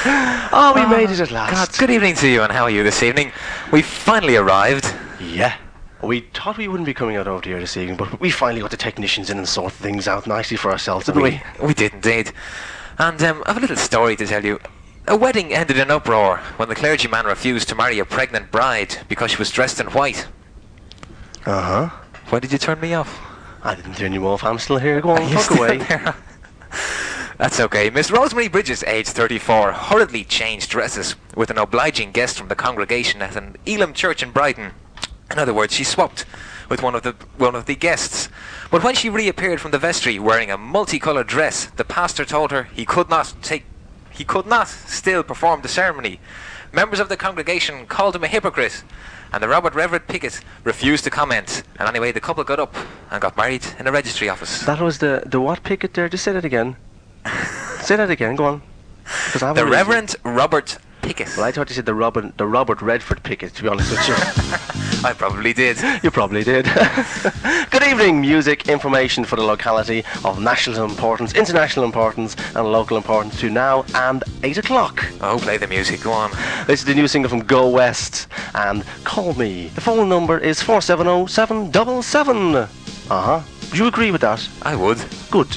Oh, we made it at last. God, good evening to you, and how are you this evening? We've finally arrived. Yeah. We thought we wouldn't be coming out over here this evening, but we finally got the technicians in and sorted things out nicely for ourselves, didn't we? We did indeed. And I have a little story to tell you. A wedding ended in uproar when the clergyman refused to marry a pregnant bride because she was dressed in white. Uh-huh. Why did you turn me off? I didn't turn you off. I'm still here. Go on, Are you talk still away. there? That's okay. Miss Rosemary Bridges, aged 34, hurriedly changed dresses with an obliging guest from the congregation at an Elam church in Brighton. In other words, she swapped with one of the guests. But when she reappeared from the vestry wearing a multicoloured dress, the pastor told her he could not still perform the ceremony. Members of the congregation called him a hypocrite, and the Reverend Pickett refused to comment. And anyway, the couple got up and got married in a registry office. That was the what Pickett there? Just say that again. Say that again, go on. The Reverend Robert Pickett. Well, I thought you said the Robert Redford Pickett, to be honest with you. I probably did. You probably did. Good evening. Music, information for the locality of national importance, international importance and local importance to now and 8 o'clock. Oh, play the music, go on. This is the new single from Go West and Call Me. The phone number is 470-777. Uh-huh. Do you agree with that? I would. Good.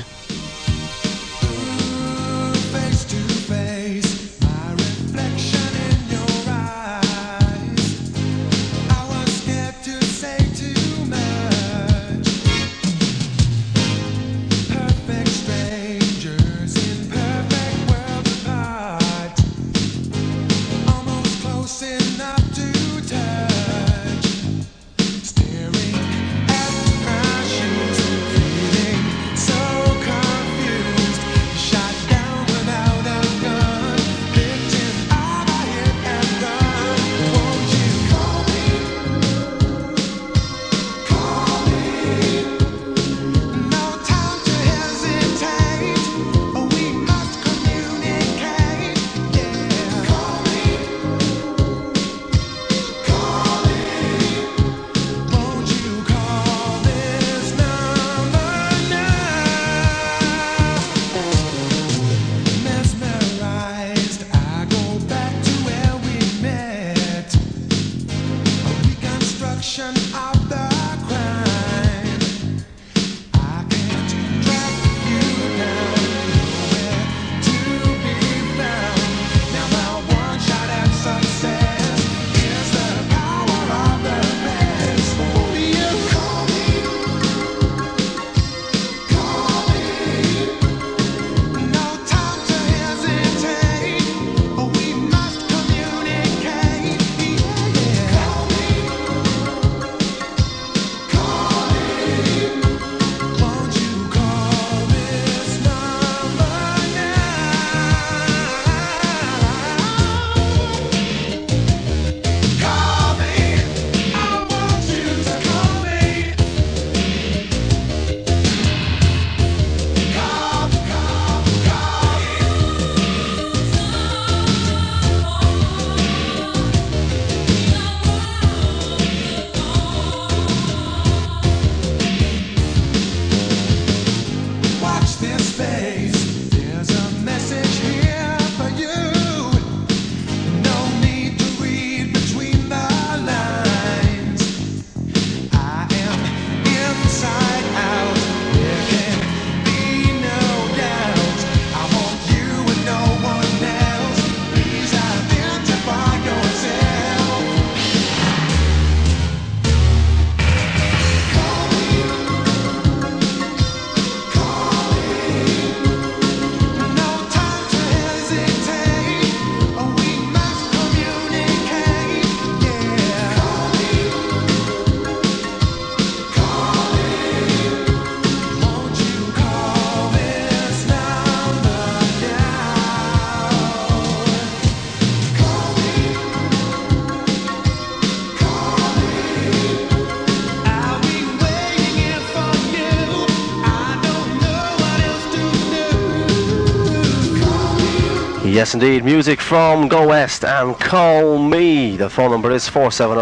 Yes, indeed. Music from Go West and Call Me. The phone number is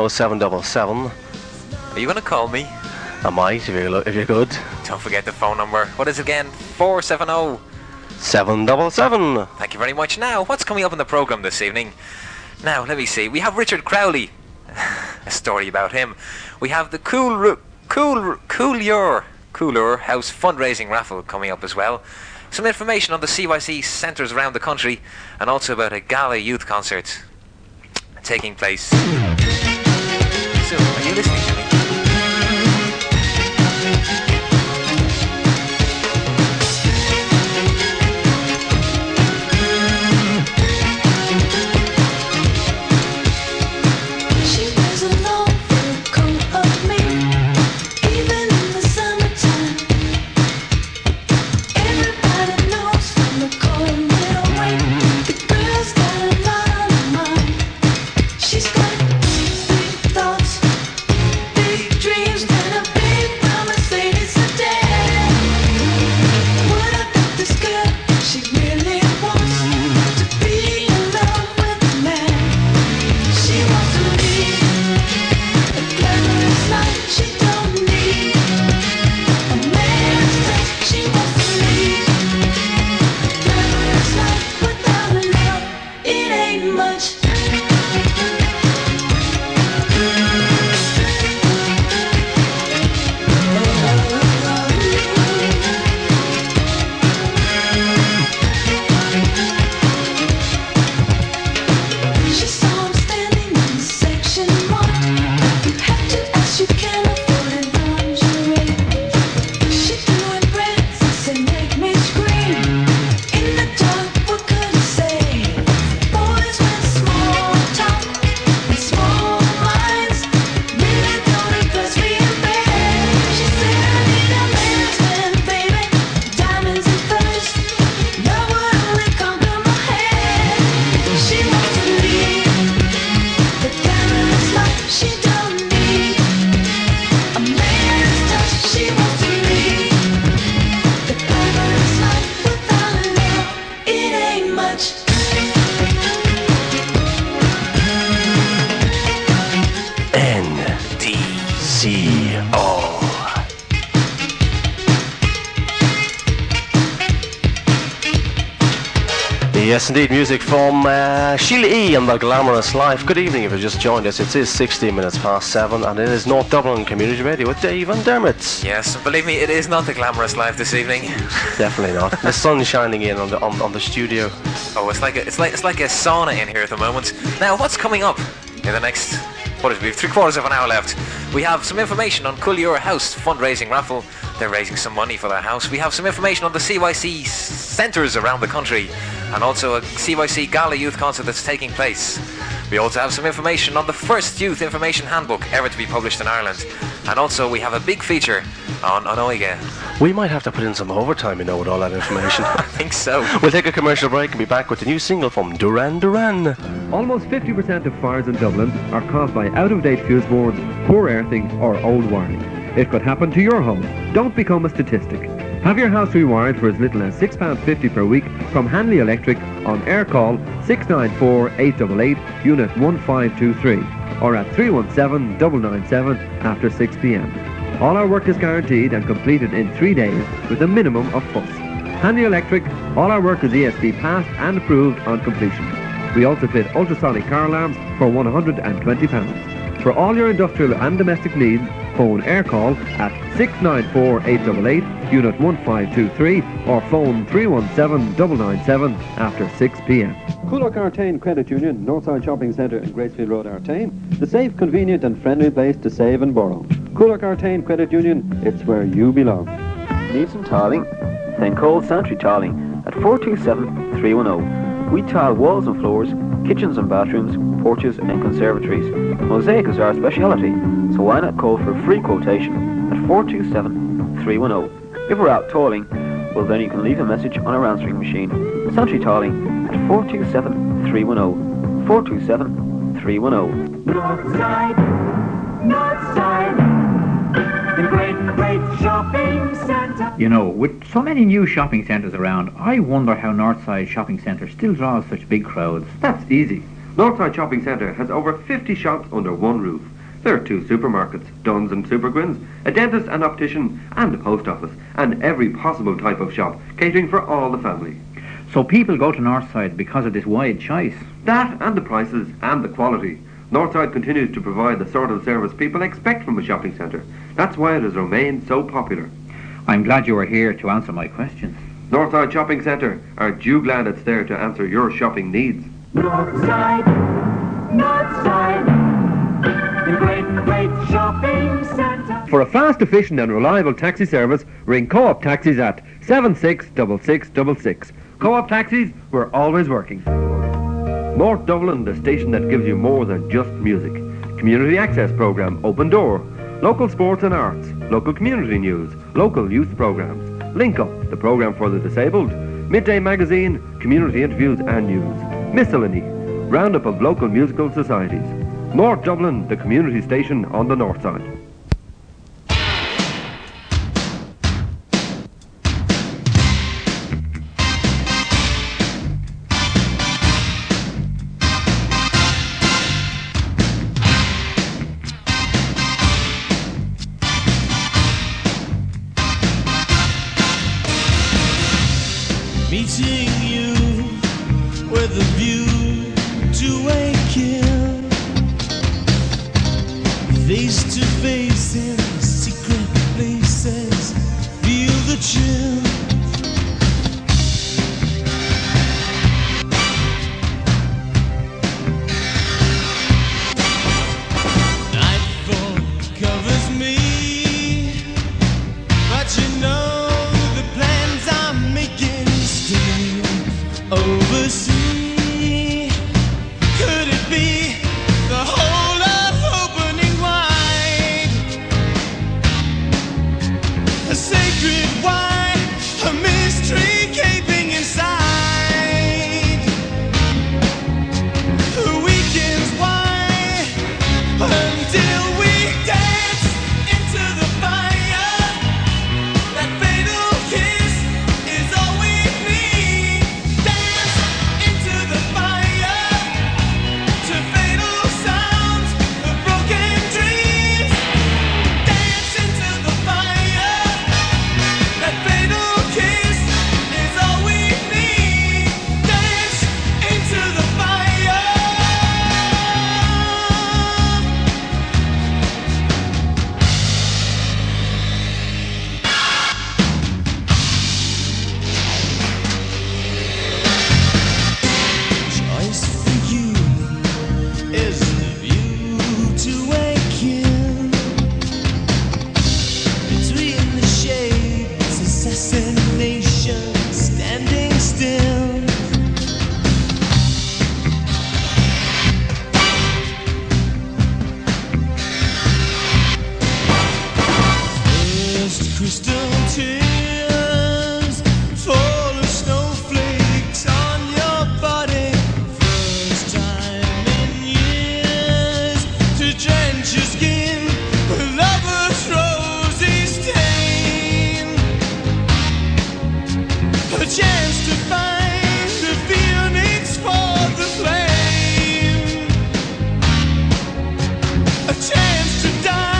470-777. Are you going to call me? I might, if you're good. Don't forget the phone number. What is it again? 470 777. Thank you very much. Now, what's coming up in the programme this evening? Now, let me see. We have Richard Crowley. A story about him. We have the Coolure House fundraising raffle coming up as well. Some information on the CYC centres around the country, and also about a gala youth concert taking place. So, are you listening to me? Yes, indeed, music from Sheila E. and The Glamorous Life. Good evening if you've just joined us. It is 16 minutes past 7 and it is North Dublin Community Radio with Dave and Dermot. Yes, believe me, it is not The Glamorous Life this evening. Definitely not. The sun's shining in on the studio. Oh, it's like a sauna in here at the moment. Now, what's coming up in the next... we have 3/4 of an hour left. We have some information on Coolure House fundraising raffle. They're raising some money for their house. We have some information on the CYC centres around the country, and also a CYC Gala Youth concert that's taking place. We also have some information on the first youth information handbook ever to be published in Ireland. And also we have a big feature on Oiga. We might have to put in some overtime, with all that information. I think so. We'll take a commercial break and be back with the new single from Duran Duran. Almost 50% of fires in Dublin are caused by out-of-date fuse boards, poor earthing or old wiring. It could happen to your home. Don't become a statistic. Have your house rewired for as little as £6.50 per week from Hanley Electric on air call 694 888 unit 1523 or at 317 997 after 6 p.m. All our work is guaranteed and completed in 3 days with a minimum of fuss. Hanley Electric, all our work is ESB passed and approved on completion. We also fit ultrasonic car alarms for £120. For all your industrial and domestic needs, phone aircall at 694 888 unit 1523 or phone 317 997 after 6 p.m. Coolock Artane Credit Union, Northside Shopping Centre in Gracefield Road, Artane. The safe, convenient and friendly place to save and borrow. Coolock Artane Credit Union, it's where you belong. Need some tiling? Then call Santry Tiling at 427 310. We tile walls and floors, kitchens and bathrooms, porches and conservatories. Mosaic is our speciality, so why not call for a free quotation at 427 310. If we're out tiling, well then you can leave a message on our answering machine. Santry Tiling at 427 310. 427 310. Northside, the great shopping centre. With so many new shopping centres around, I wonder how Northside Shopping Centre still draws such big crowds. That's easy. Northside Shopping Centre has over 50 shops under one roof. There are 2 supermarkets, Dunn's and Supergwins, a dentist and optician, and a post office, and every possible type of shop, catering for all the family. So people go to Northside because of this wide choice. That and the prices and the quality. Northside continues to provide the sort of service people expect from a shopping centre. That's why it has remained so popular. I'm glad you are here to answer my questions. Northside Shopping Centre, aren't you glad it's there to answer your shopping needs? Northside, Northside, the great shopping centre. For a fast, efficient and reliable taxi service, ring Co-op Taxis at 766666. Co-op Taxis, we're always working. North Dublin, the station that gives you more than just music. Community Access Programme, Open Door. Local sports and arts. Local community news. Local youth programmes. Link Up, the programme for the disabled. Midday Magazine, community interviews and news. Miscellany, roundup of local musical societies. North Dublin, the community station on the north side. Meeting you with a view to a kill, face to face in secret places, feel the chill. Nightfall covers me, but you know the plans I'm making still oversee. Could it be the whole of opening wide? A sacred wine, a mystery gaping inside. The weekends why until we dance into the fire. That fatal kiss is all we need. Dance into the fire to fatal sounds of broken dreams. Dance into the fire. That fatal kiss is all we need. Dance into the fire. Choice for you is the view to a kill. Between the shades, assassination standing still. First crystal tears fall as snowflakes on your body. First time in years to drench your skin with lover's rosy stain. A chance to find the phoenix for the flame. A chance to die.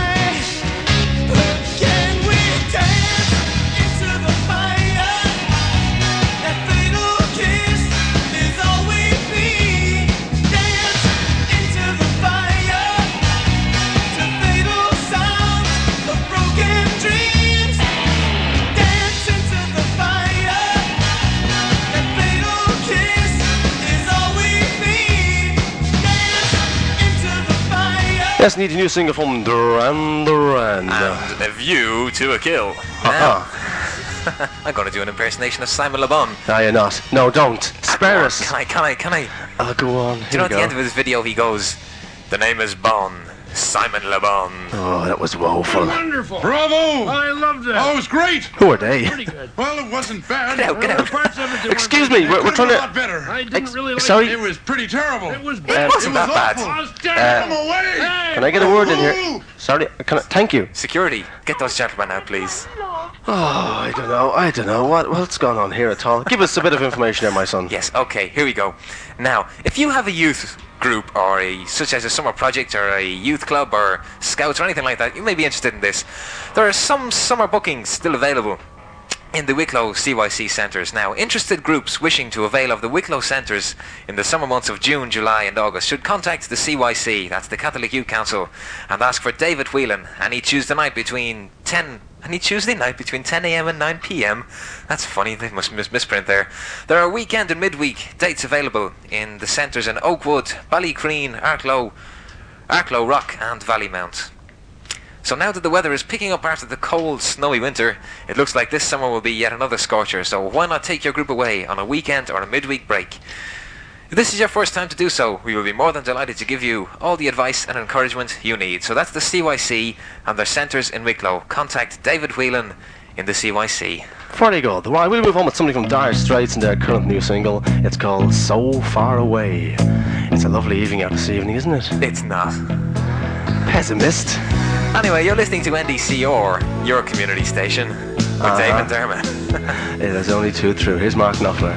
Can we dance into the fire? That fatal kiss is all we need. Dance into the fire to fatal sounds of broken dreams. Dance into the fire. That fatal kiss is all we need. Dance into the fire. Yes, need a new single from Duran Duran. And a view to a kill. Now, I'm going to do an impersonation of Simon Le Bon. No, you're not. No, don't. Spare us. Can I? Oh, go on. Do Here you know we at the go. end of his video he goes, "The name is Bon, Simon Le Bon." Oh, that was woeful. Wonderful. Bravo! I loved it. Oh, it was great. Who are they? Pretty good. Well, it wasn't bad. Get out, get out. Parts of it that Excuse weren't me, good. we're It trying was a to... lot better. I didn't really like sorry? It was pretty terrible. it. It was It bad. wasn't that bad. Oh, damn. Come away! Hey, Can I get a word in here? Sorry, thank you. Security, get those gentlemen out, please. Oh, I don't know. What's going on here at all? Give us a bit of information there, my son. Yes, okay, here we go. Now, if you have a youth group or such as a summer project or a youth club or scouts or anything like that, you may be interested in this. There are some summer bookings still available. in the Wicklow CYC centres. Now, interested groups wishing to avail of the Wicklow centres in the summer months of June, July and August should contact the CYC, that's the Catholic Youth Council, and ask for David Whelan any Tuesday night between 10 a.m. and 9 p.m. That's funny, they must misprint there. There are weekend and midweek dates available in the centres in Oakwood, Ballycreen, Arklow, Rock and Vallymount. So now that the weather is picking up after the cold, snowy winter, it looks like this summer will be yet another scorcher, so why not take your group away on a weekend or a midweek break? If this is your first time to do so, we will be more than delighted to give you all the advice and encouragement you need. So that's the CYC and their centres in Wicklow. Contact David Whelan in the CYC. Very good. Well, we'll move on with something from Dire Straits and their current new single. It's called So Far Away. It's a lovely evening out this evening, isn't it? It's not. Pessimist. Anyway, you're listening to NDCR, your community station, with Dave and Dermot. It is only too true. Here's Mark Knopfler.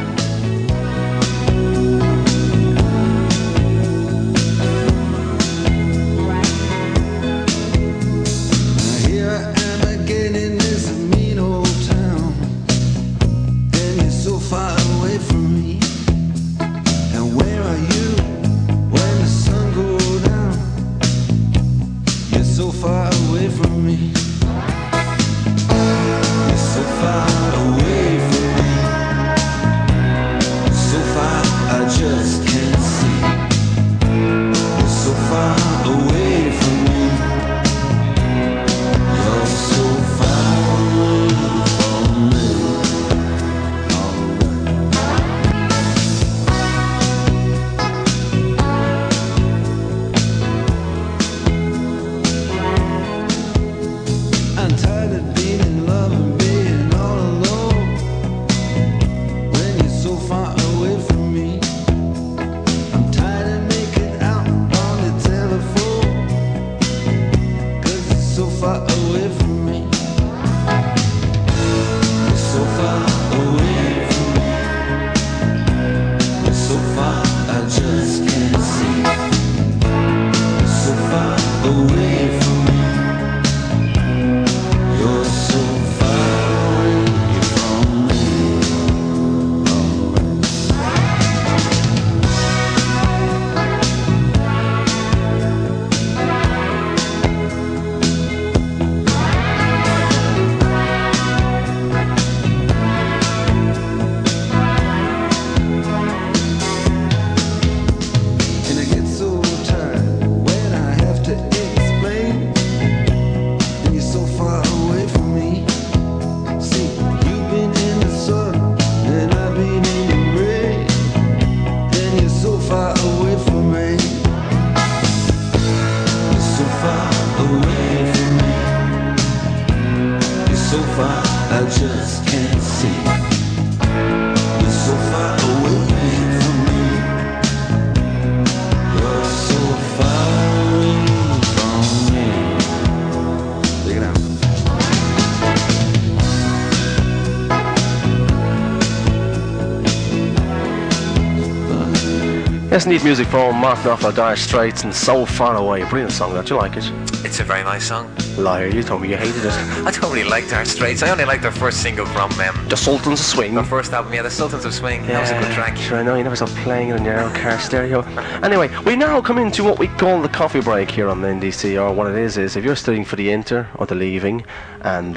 Yes, indeed, music from Mark Knopfler, Dire Straits, and So Far Away. Brilliant song, don't you like it? It's a very nice song. Liar, you told me you hated it. I don't really like Dire Straits. I only like their first single from The Sultans of Swing. their first album, The Sultans of Swing. That was a good track. Sure, I know, you never stop playing it on your own car stereo. Anyway, we now come into what we call the coffee break here on the NDC, or what it is if you're studying for the Inter or the Leaving, and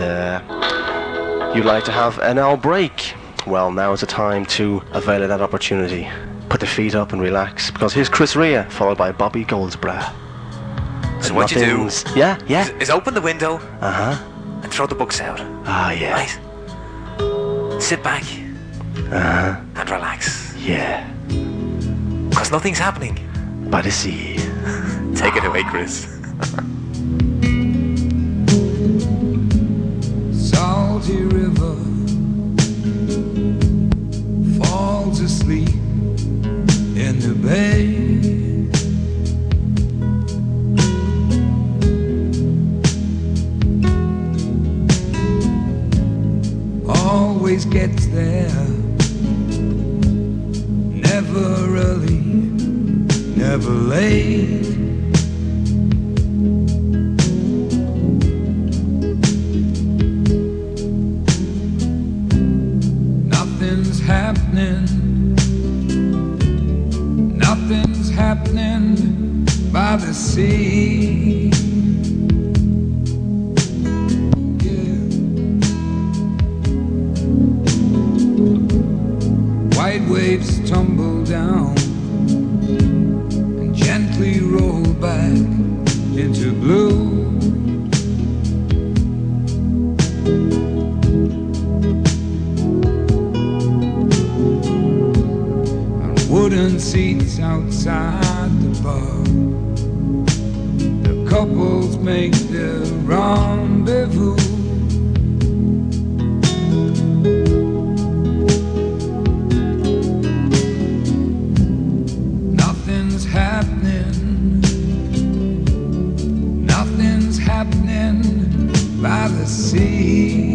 you'd like to have an hour break, well, now is the time to avail of that opportunity. Put the feet up and relax, because here's Chris Rea, followed by Bobby Goldsborough. So what you do Yeah. is open the window And throw the books out. Ah, yeah. Right? Sit back and relax. Yeah. Because nothing's happening. By the sea. Take it away, Chris. Salty river falls asleep in the bay. Always gets there, never early, never late. Nothing's happening by the sea. Yeah. White waves tumble down and gently roll back into blue. Wooden seats outside the bar, the couples make their rendezvous. Nothing's happening, nothing's happening by the sea.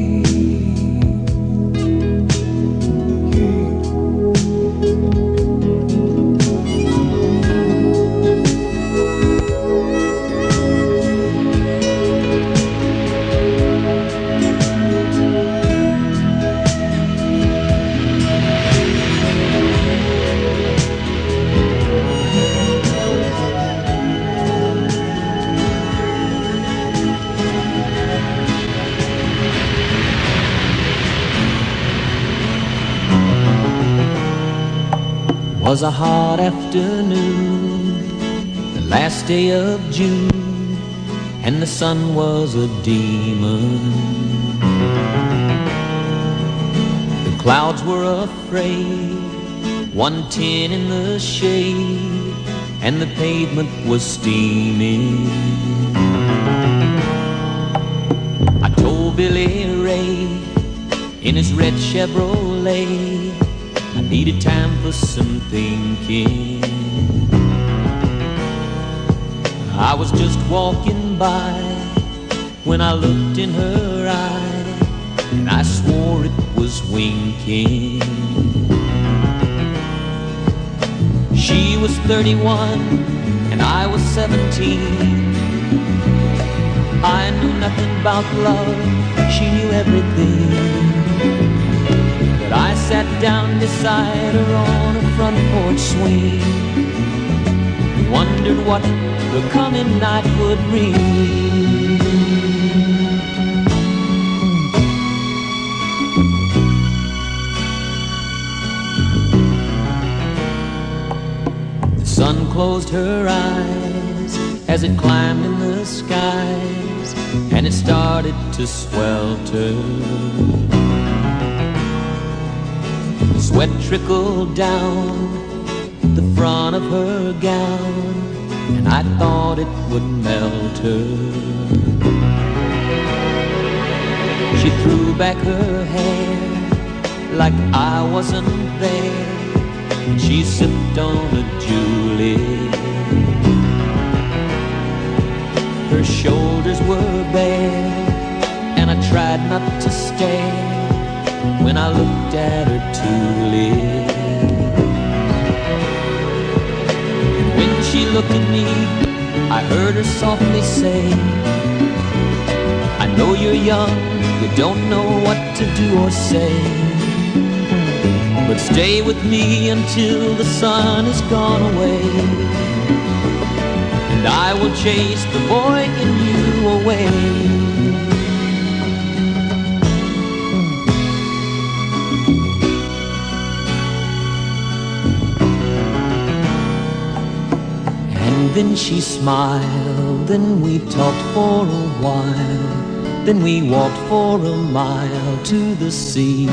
Was a hot afternoon, the last day of June, and the sun was a demon. The clouds were afraid, 110 in the shade, and the pavement was steaming. I told Billy Ray in his red Chevrolet I needed time for some thinking. I was just walking by when I looked in her eye, and I swore it was winking. She was 31 and I was 17. I knew nothing about love, she knew everything. I sat down beside her on a front porch swing, wondered what the coming night would bring. The sun closed her eyes as it climbed in the skies, and it started to swelter. Sweat trickled down the front of her gown, and I thought it would melt her. She threw back her hair like I wasn't there, and she sipped on a Julie. Her shoulders were bare, and I tried not to stare when I looked at her tulip. And when she looked at me, I heard her softly say, I know you're young, you don't know what to do or say, but stay with me until the sun is gone away, and I will chase the boy in you away. Then she smiled, then we talked for a while, then we walked for a mile to the sea.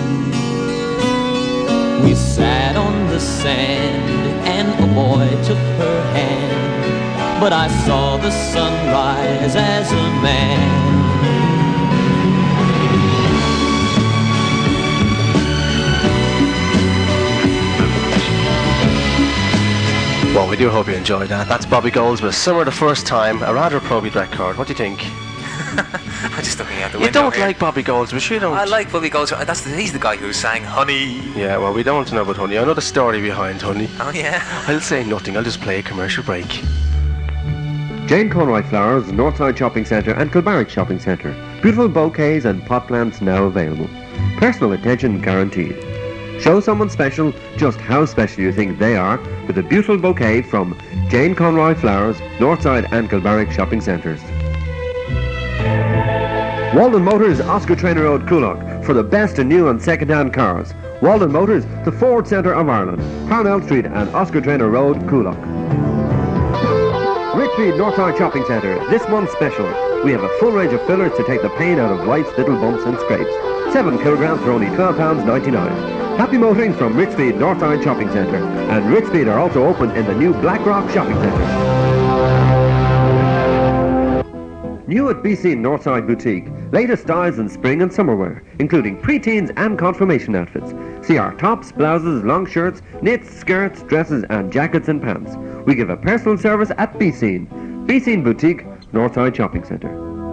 We sat on the sand and a boy took her hand, but I saw the sun rise as a man. Well, we do hope you enjoyed that. That's Bobby Goldsmith, Summer the First Time, a rather appropriate record. What do you think? I'm just looking out the window. You don't like Bobby Goldsmith, you don't? I like Bobby Goldsmith. He's the guy who sang Honey. Yeah, well, we don't know about Honey. I know the story behind Honey. Oh, yeah? I'll say nothing. I'll just play a commercial break. Jane Conroy Flowers, Northside Shopping Centre and Kilbarrack Shopping Centre. Beautiful bouquets and pot plants now available. Personal attention guaranteed. Show someone special just how special you think they are with a beautiful bouquet from Jane Conroy Flowers, Northside and Kilbarrack Shopping Centres. Walden Motors, Oscar Traynor Road, Coolock, for the best in new and second-hand cars. Walden Motors, the Ford Centre of Ireland, Parnell Street and Oscar Traynor Road, Coolock. Richfield Northside Shopping Centre, this month's special. We have a full range of fillers to take the pain out of life's little bumps and scrapes. 7 kilograms for only £12.99. Happy motoring from Richfield Northside Shopping Centre. And Richfield are also open in the new Blackrock Shopping Centre. New at BC Northside Boutique, latest styles in spring and summer wear, including pre-teens and confirmation outfits. See our tops, blouses, long shirts, knits, skirts, dresses and jackets and pants. We give a personal service at BC. BC Boutique, Northside Shopping Centre.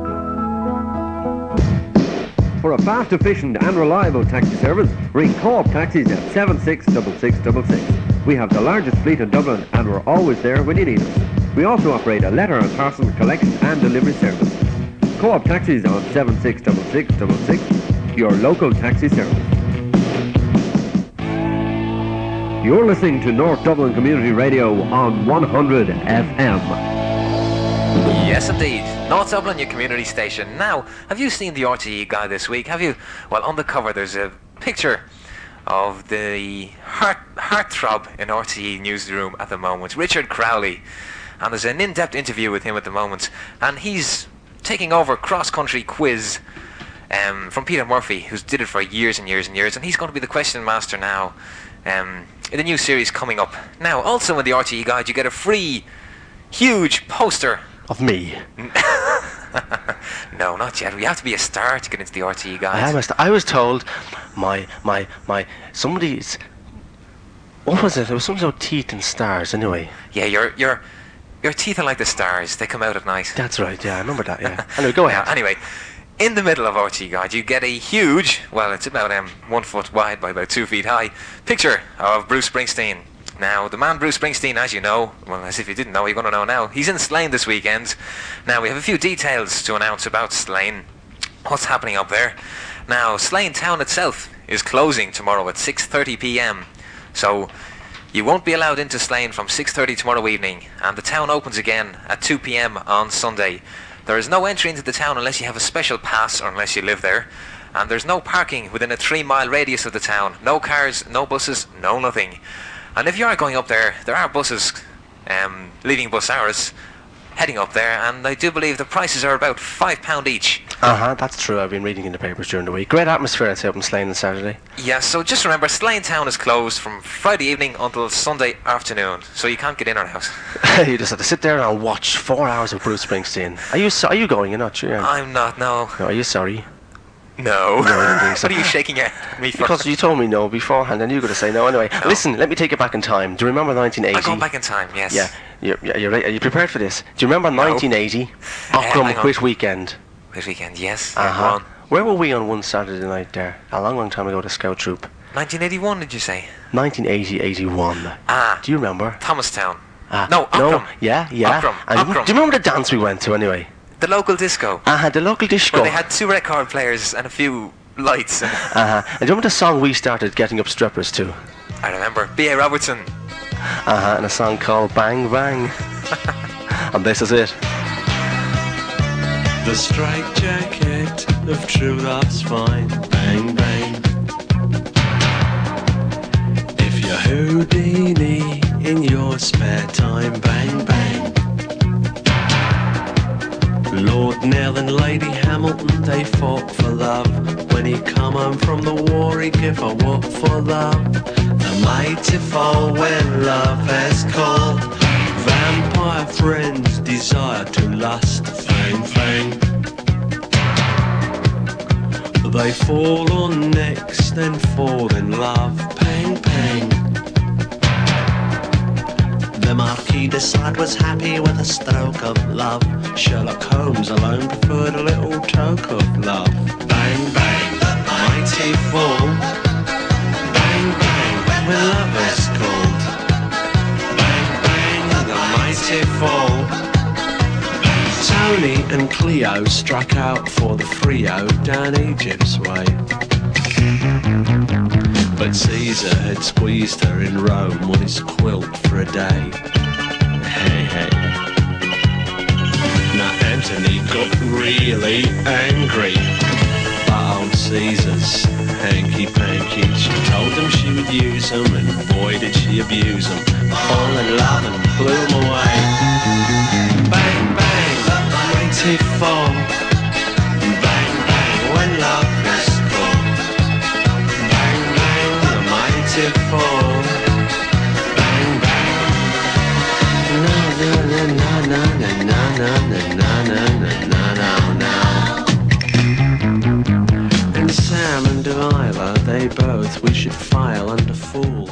For a fast, efficient and reliable taxi service, ring Co-op Taxis at 766666. We have the largest fleet in Dublin and we're always there when you need us. We also operate a letter and parcel collection and delivery service. Co-op Taxis on 766666, your local taxi service. You're listening to North Dublin Community Radio on 100 FM. Yes, indeed. North Dublin, your community station. Now, have you seen the RTE guide this week? Have you? Well, on the cover there's a picture of the heartthrob in RTE newsroom at the moment, Richard Crowley. And there's an in-depth interview with him at the moment. And he's taking over cross-country quiz from Peter Murphy, who's did it for years and years and years. And he's going to be the question master now in the new series coming up. Now, also in the RTE guide, you get a free, huge poster. Of me? No, not yet. We have to be a star to get into the RTE guide. I was told somebody's... What was it? It was something about teeth and stars, anyway. Yeah, your teeth are like the stars. They come out at night. That's right, yeah, I remember that, yeah. Anyway, go ahead. Anyway, in the middle of RTE Guide, you get a huge, well, it's about 1 foot wide by about 2 feet high, picture of Bruce Springsteen. Now, the man Bruce Springsteen, as you know, well, as if you didn't know, you're going to know now, he's in Slane this weekend. Now, we have a few details to announce about Slane. What's happening up there? Now, Slane town itself is closing tomorrow at 6:30 p.m. So, you won't be allowed into Slane from 6:30 tomorrow evening, and the town opens again at 2 p.m. on Sunday. There is no entry into the town unless you have a special pass or unless you live there, and there's no parking within a 3-mile radius of the town. No cars, no buses, no nothing. And if you are going up there, there are buses leaving bus hours heading up there, and I do believe the prices are about £5 each. That's true. I've been reading in the papers during the week. Great atmosphere, I'd say, up in Slane on Saturday. Yeah, so just remember, Slane town is closed from Friday evening until Sunday afternoon, so you can't get in or out. You just have to sit there and watch 4 hours of Bruce Springsteen. Are you going? You're not sure? I'm not, no. Are you sorry? No. I don't think so. What are you shaking at me for? Because you told me no beforehand, and you were going to say no anyway. No. Listen, let me take you back in time. Do you remember 1980? I'm going back in time, yes. Yeah, you're right. Are you prepared for this? Do you remember 1980? Ockram Quit Weekend. Quit Weekend, yes. Where were we on one Saturday night there? A long time ago, the Scout Troop. 1981, did you say? 1980-81. Do you remember? Thomastown. No, Ockram. Yeah. Ockram. Do you remember the dance we went to anyway? The local disco. The local disco. Where they had 2 record players and a few lights. And do you remember the song we started getting up strippers to? I remember. B.A. Robertson. And a song called Bang Bang. And this is it. The straight jacket of true love's fine. Bang bang. If you're Houdini in your spare time. Bang bang. Lord Nell and Lady Hamilton, they fought for love. When he come home from the war, he give a whoop for love. The mighty fall when love has called. Vampire friends desire to lust. Fang, fang. They fall on necks, then fall in love. Pang, pang. The Marquis de Sade was happy with a stroke of love. Sherlock Holmes alone preferred a little toke of love. Bang, bang, the mighty fall. Bang, bang, when lovers called. Bang, bang, the mighty fall. Tony and Cleo struck out for the Frio down Egypt's way. But Caesar had squeezed her in Rome on his quilt for a day. Hey, hey. Now Antony got really angry. But old Caesar's hanky-panky, she told him she would use him, and boy did she abuse him. Fall in love and blew him away. Bang, bang, the mighty fall. Bang, bang, when love is cool. Bang, bang, the mighty fall. Bang, bang. Na na na na na na na na na na na na. And Sam and Delilah, they both wish it file under fool.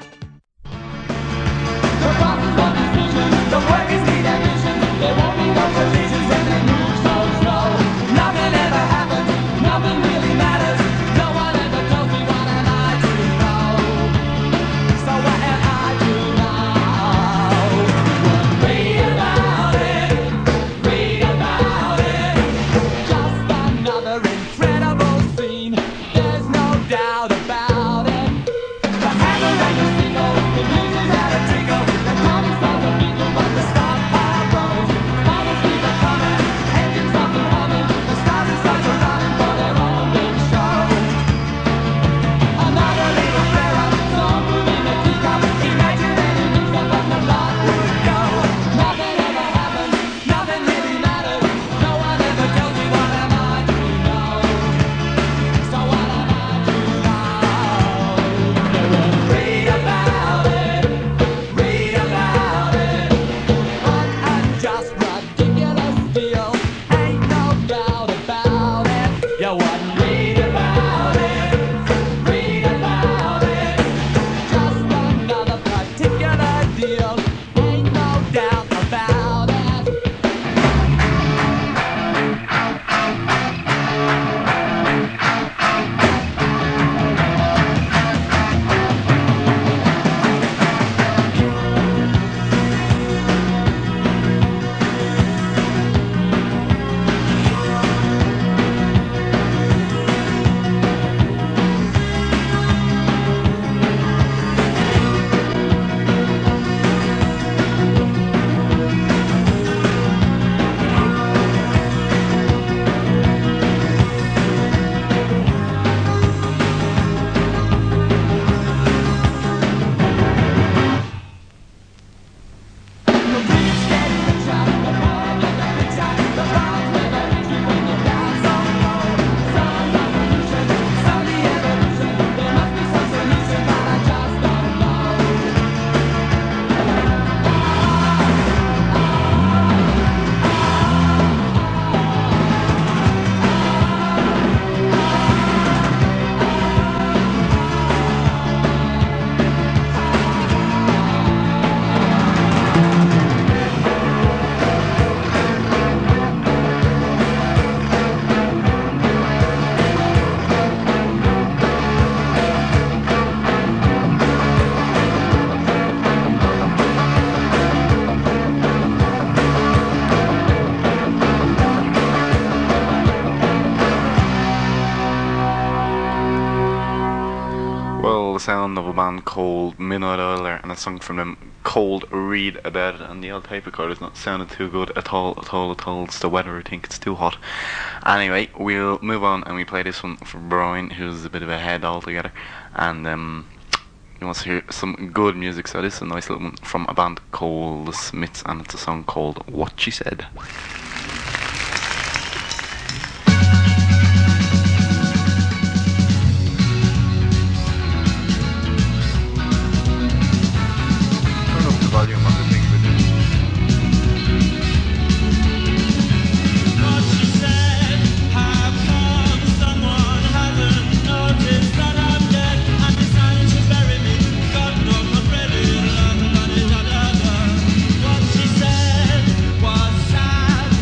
Sound of a band called Midnight Oil there, and a song from them called Read About It, and the old tape recorder's not sounding too good at all. It's the weather, I think it's too hot. Anyway, we'll move on and we play this one for Brian, who's a bit of a head altogether, and he wants to hear some good music, so this is a nice little one from a band called The Smiths, and it's a song called What She Said. What she said was sad.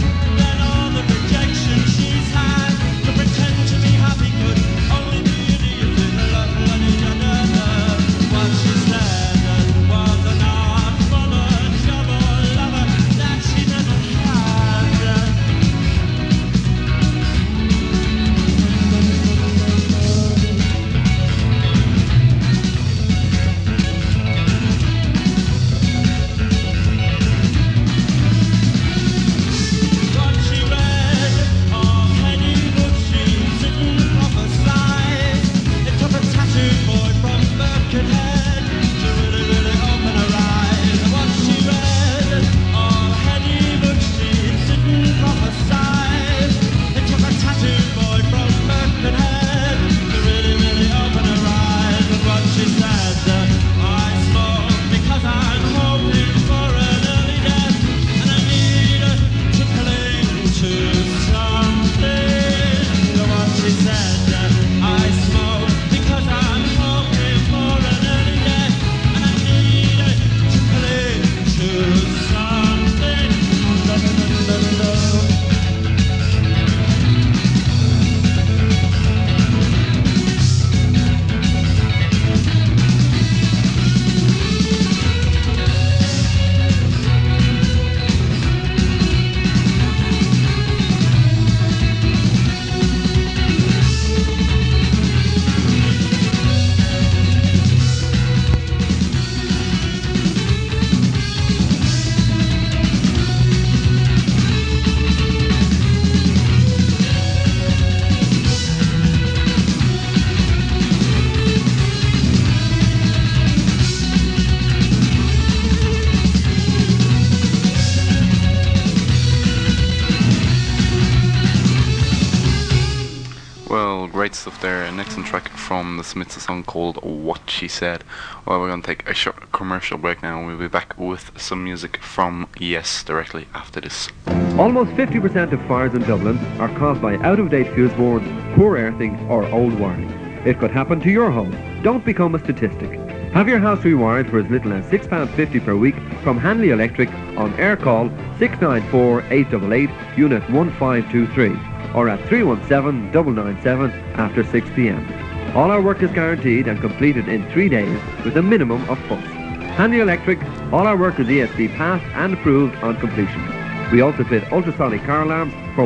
stuff there. An excellent track from the Smiths, a song called What She Said. Well, we're going to take a short commercial break now, and we'll be back with some music from Yes directly after this. Almost 50% of fires in Dublin are caused by out-of-date fuse boards, poor earthing or old wiring. It could happen to your home. Don't become a statistic. Have your house rewired for as little as £6.50 per week from Hanley Electric on air call 694 888 unit 1523 or at 317 997 after 6 p.m. All our work is guaranteed and completed in 3 days with a minimum of fuss. Hanley Electric, all our work is ESB passed and approved on completion. We also fit ultrasonic car alarms for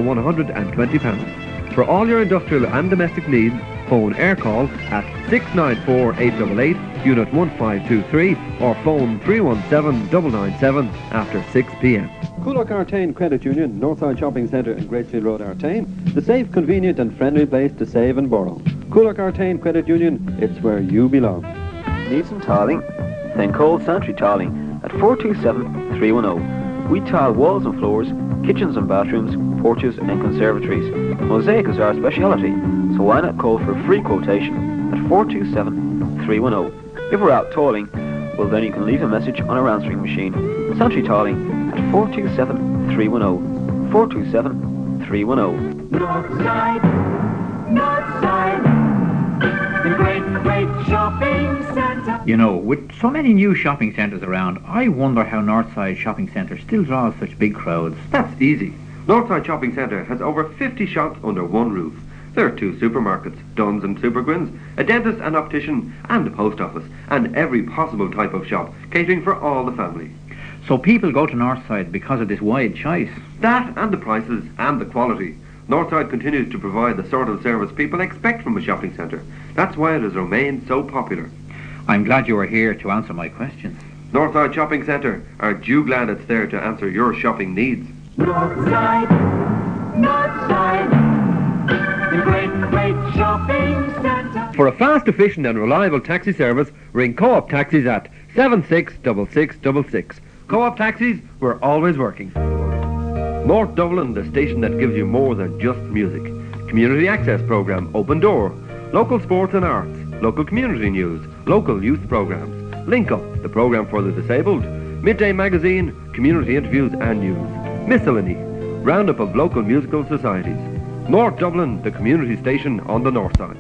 £120. For all your industrial and domestic needs, phone air call at 694 888 unit 1523 or phone 317 997 after 6 p.m. Coolock Artane Credit Union, Northside Shopping Centre in Gracefield Road, Artane. The safe, convenient and friendly place to save and borrow. Coolock Artane Credit Union, it's where you belong. Need some tiling? Then call Santry Tiling at 427-310. We tile walls and floors, kitchens and bathrooms, porches and conservatories. Mosaic is our speciality, so why not call for a free quotation at 427-310. If we're out tiling, well then you can leave a message on our answering machine. Santry Tiling at 427-310. 427-310. Northside, Northside, the great, great shopping centre. You know, with so many new shopping centres around, I wonder how Northside Shopping Centre still draws such big crowds. That's easy. Northside Shopping Centre has over 50 shops under one roof. There are 2 supermarkets, Dunn's and Supergwins, a dentist and optician, and a post office, and every possible type of shop, catering for all the family. So people go to Northside because of this wide choice. That and the prices and the quality. Northside continues to provide the sort of service people expect from a shopping centre. That's why it has remained so popular. I'm glad you were here to answer my questions. Northside Shopping Centre, aren't you glad it's there to answer your shopping needs? Northside, Northside, the great, great shopping centre. For a fast, efficient and reliable taxi service, ring Co-op Taxis at 766666. Co-op Taxis, we're always working. North Dublin, the station that gives you more than just music. Community Access Programme, Open Door. Local sports and arts. Local community news. Local youth programmes. Link Up, the programme for the disabled. Midday Magazine, community interviews and news. Miscellany, roundup of local musical societies. North Dublin, the community station on the north side.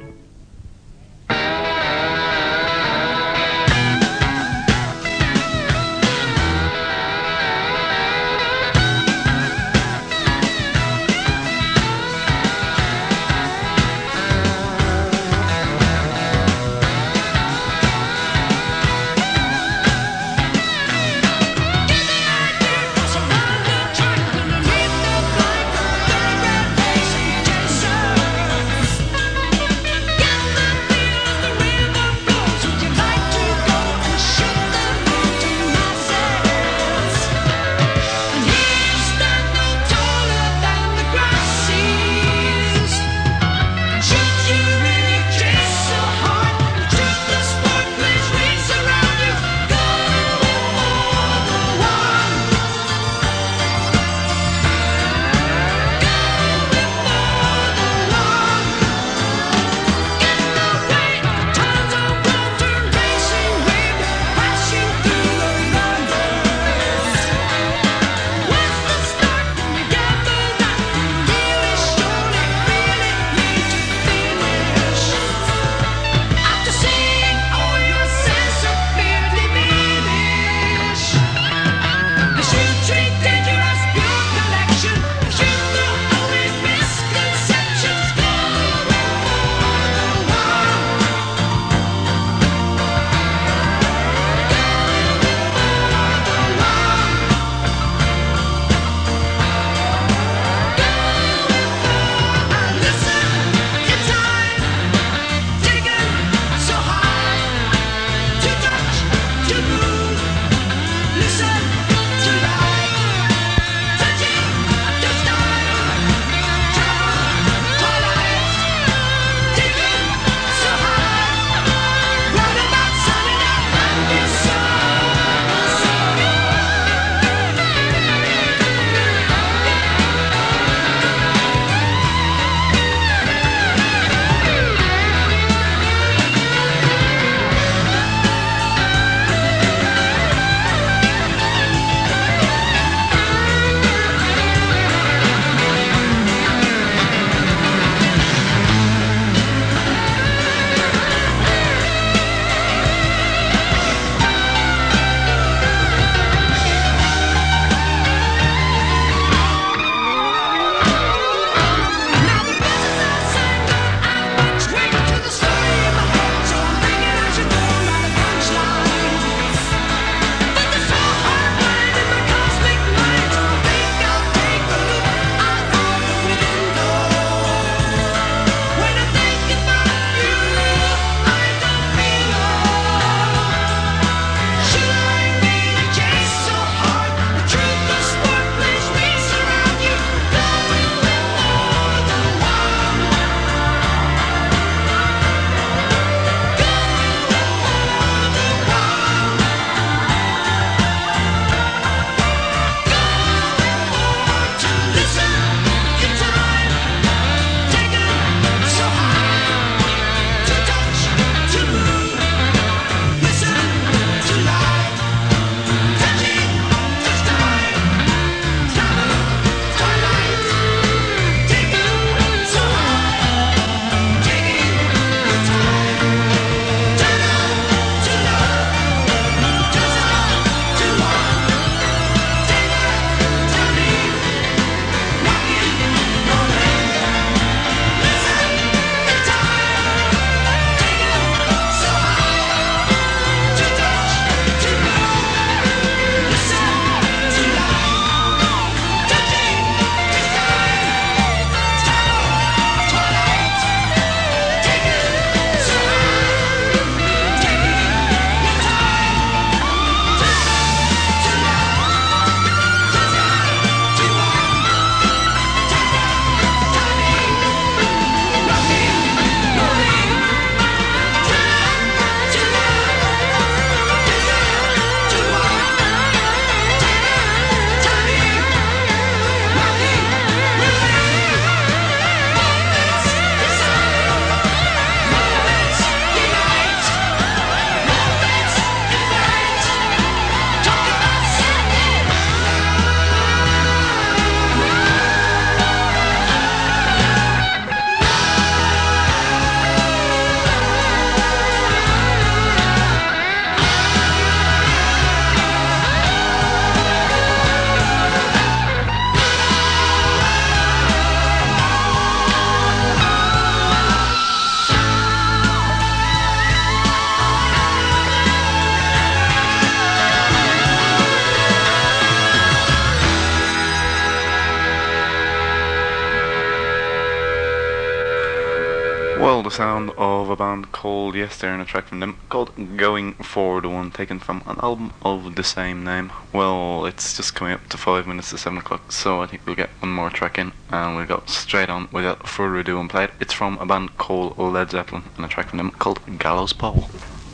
now the sound of a band called Yes There, and a track from them called Going Forward, the one taken from an album of the same name. Well, it's just coming up to 5 minutes to 7 o'clock, so I think we'll get one more track in and we'll go straight on without further ado and play it. It's from a band called Led Zeppelin, and a track from them called Gallows Pole.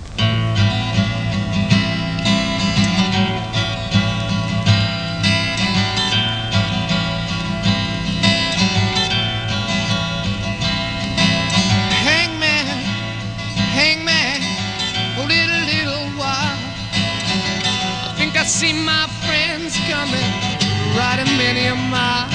I see my friends coming, riding many a mile.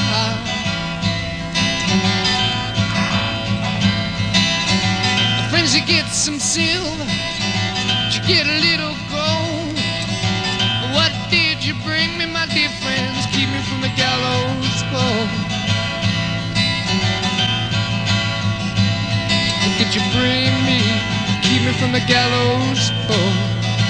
Friends, you get some silver, you get a little gold. What did you bring me, my dear friends? Keep me from the gallows pole. What did you bring me? Keep me from the gallows pole.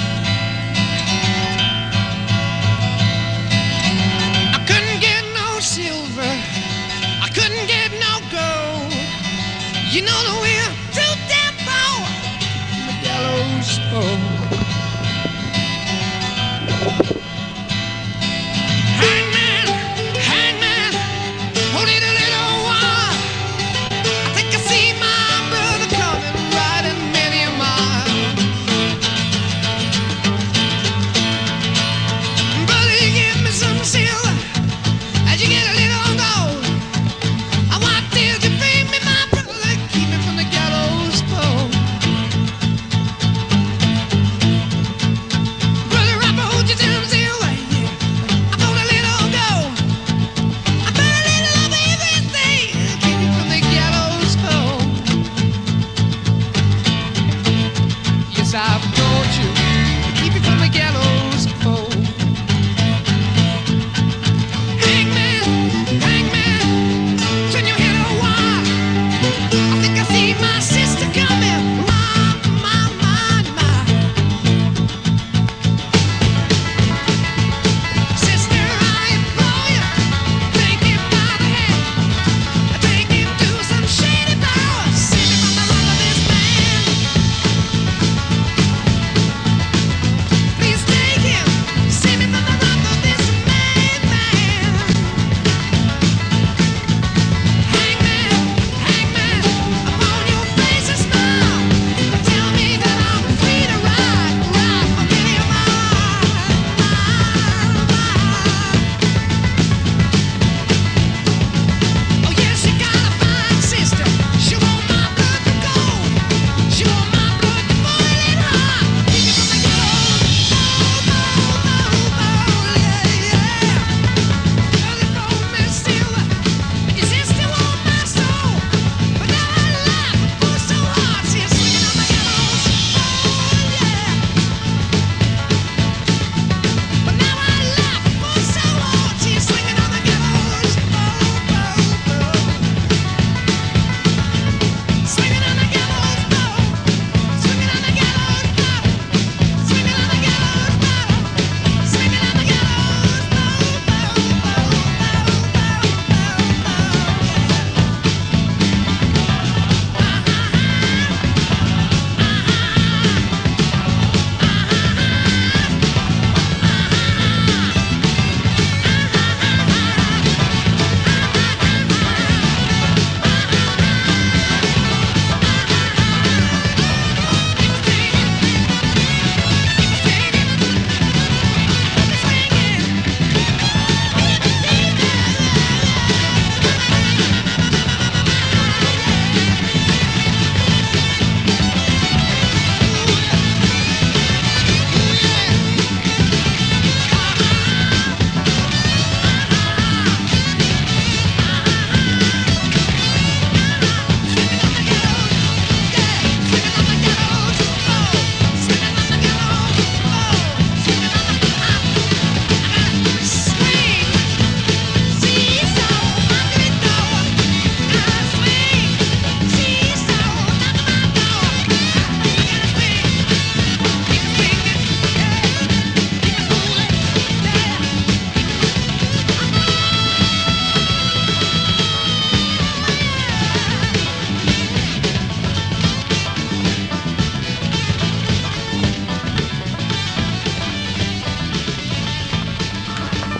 You know that we're too damn poor from the gallows pole. Hangman, hangman, hold it a little while. I think I see my brother coming, riding many a mile.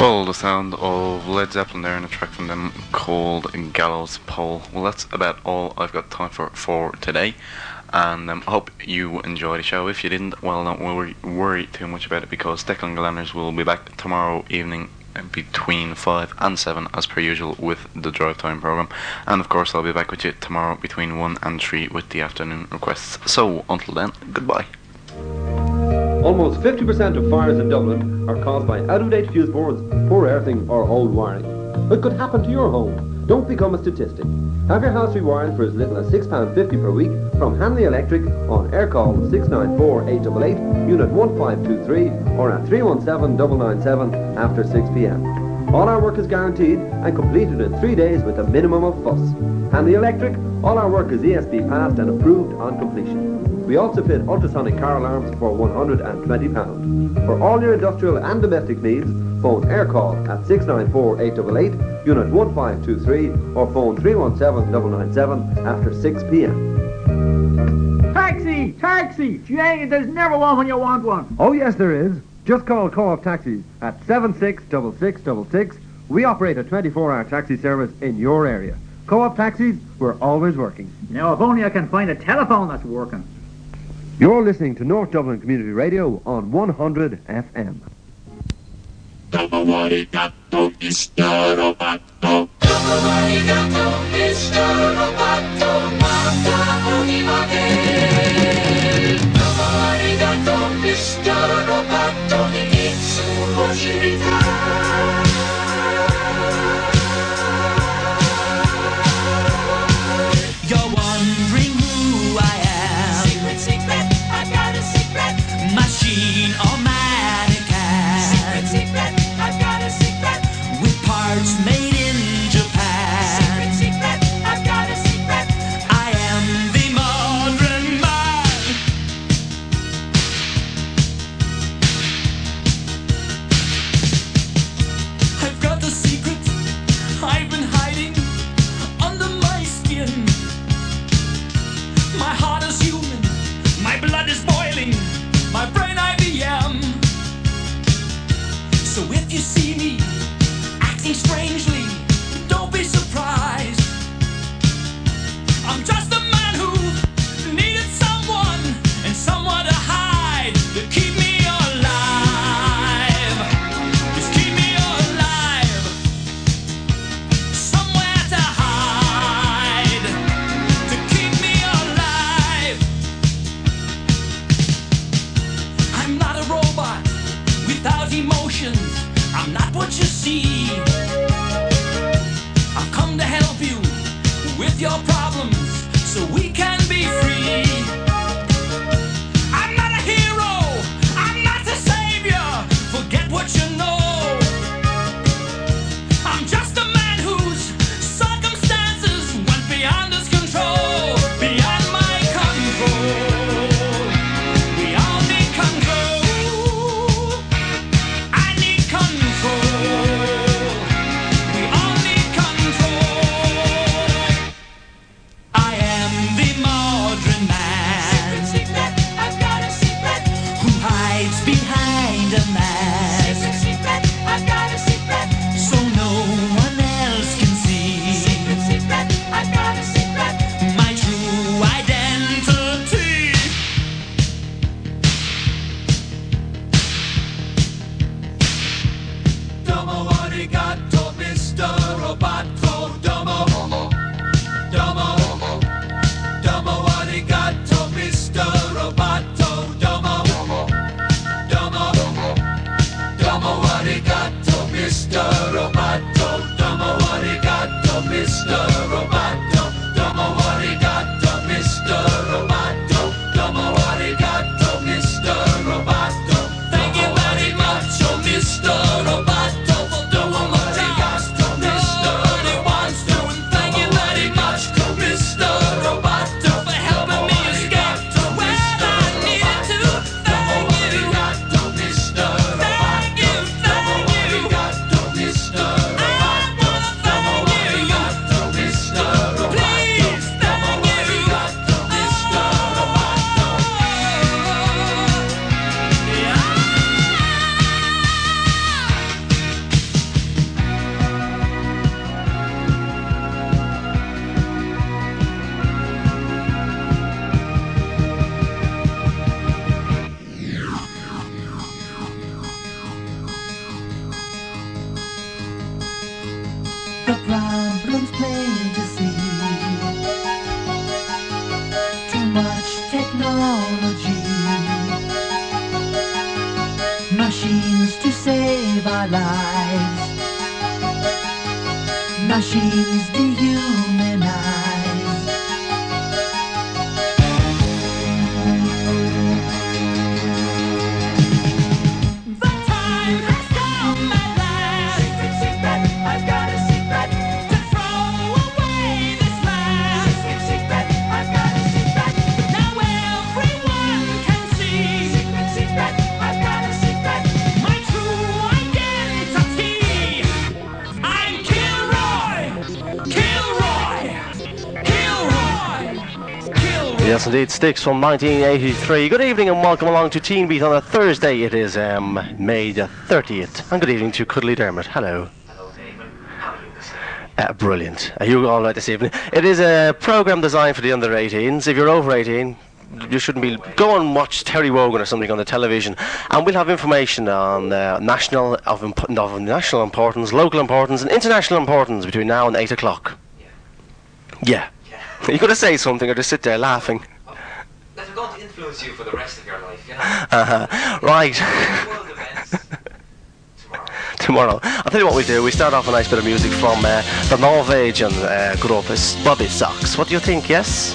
Well, the sound of Led Zeppelin there in a track from them called Gallows Pole. Well, that's about all I've got time for today. And I hope you enjoyed the show. If you didn't, well, don't worry too much about it, because Declan Glanders will be back tomorrow evening between 5 and 7 as per usual with the Drive Time programme. And of course I'll be back with you tomorrow between 1 and 3 with the afternoon requests. So until then, goodbye. Almost 50% of fires in Dublin are caused by out-of-date fuse boards, poor earthing or old wiring. It could happen to your home. Don't become a statistic. Have your house rewired for as little as £6.50 per week from Hanley Electric on air call 694-888, unit 1523, or at 317-997 after 6 p.m. All our work is guaranteed and completed in 3 days with a minimum of fuss. Hanley Electric, all our work is ESB passed and approved on completion. We also fit ultrasonic car alarms for £120. For all your industrial and domestic needs, phone aircall at 694-888, unit 1523, or phone 317-997 after 6 p.m. Taxi! Taxi! Jay, there's never one when you want one. Oh yes there is. Just call Co-op Taxis at 766666. We operate a 24-hour taxi service in your area. Co-op Taxis, we're always working. Now, if only I can find a telephone that's working. You're listening to North Dublin Community Radio on 100 FM. Mr. Roboto, don't want the brown blooms plain to see. Too much technology, machines to save our lives, machines dehumanize. Yes, indeed, Styx from 1983. Good evening and welcome along to Teen Beat on a Thursday. It is May the 30th. And good evening to Cuddly Dermot. Hello. Hello, David. How are you this evening? Brilliant. Are you all right this evening? It is a programme designed for the under 18s. If you're over 18, you shouldn't be. Go and watch Terry Wogan or something on the television, and we'll have information on national importance, local importance, and international importance between now and 8 o'clock. Yeah. Are you going to say something or just sit there laughing? That are going to influence you for the rest of your life, you know? Right. World events Tomorrow. I'll tell you what we do. We start off a nice bit of music from the Norwegian group Bobby Sox. What do you think, yes?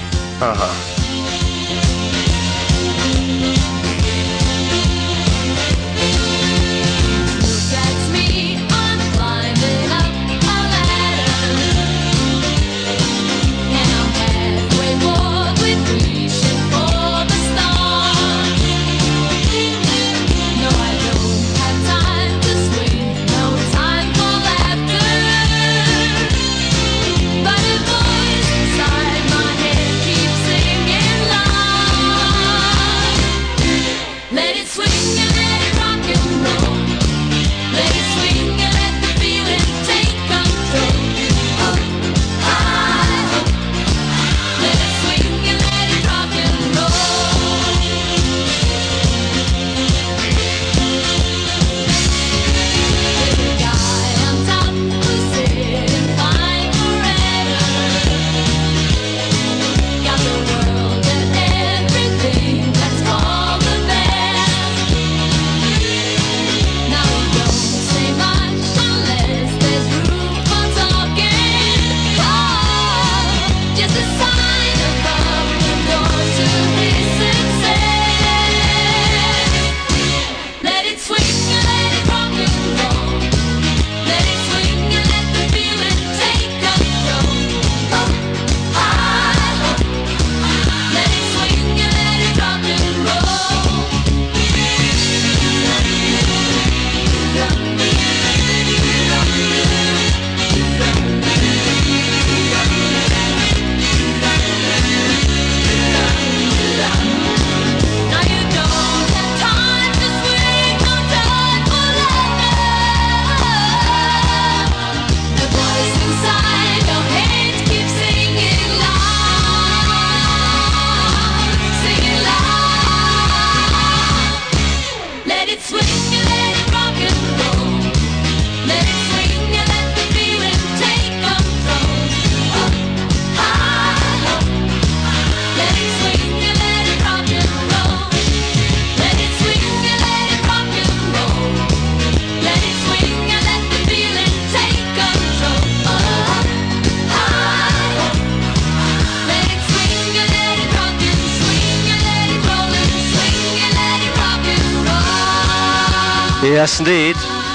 Yes, indeed.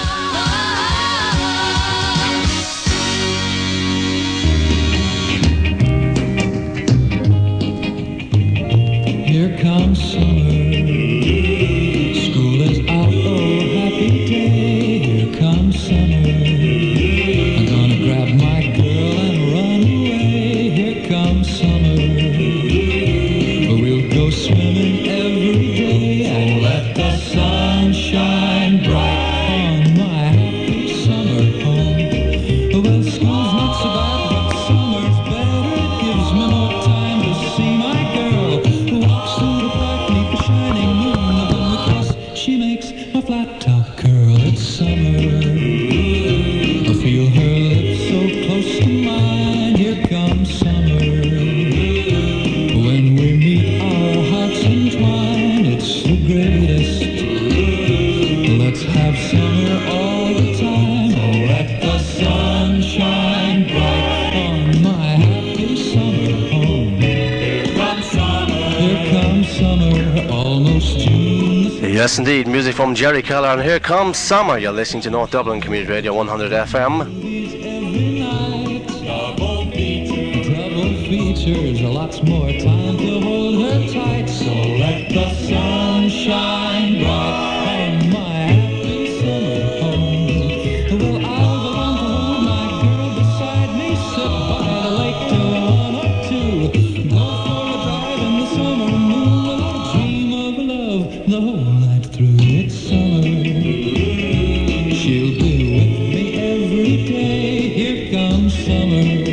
Here comes summer. School is out, oh happy day. Here comes summer. I'm gonna grab my girl and run away. Here comes summer. We'll go swimming every day and let the sun shine bright on my happy summer home. Well, school's not so bad, but summer's better. It gives me more time to see my girl who walks through the park beneath the shining moon. And when we kiss, she makes my flat top curl. It's summer. I feel her lips Yes, indeed. Music from Jerry Keller, and here comes summer. You're listening to North Dublin Community Radio 100 FM. Double features, lots more time to hold her tight. So let the sun shine bright on my happy summer home. Well, I'll go on to hold my girl beside me, sit by the lake till 1 or 2. Go for a drive in the summer moon, and I'll dream of love the whole night through. It's summer. She'll be with me every day. Here comes summer.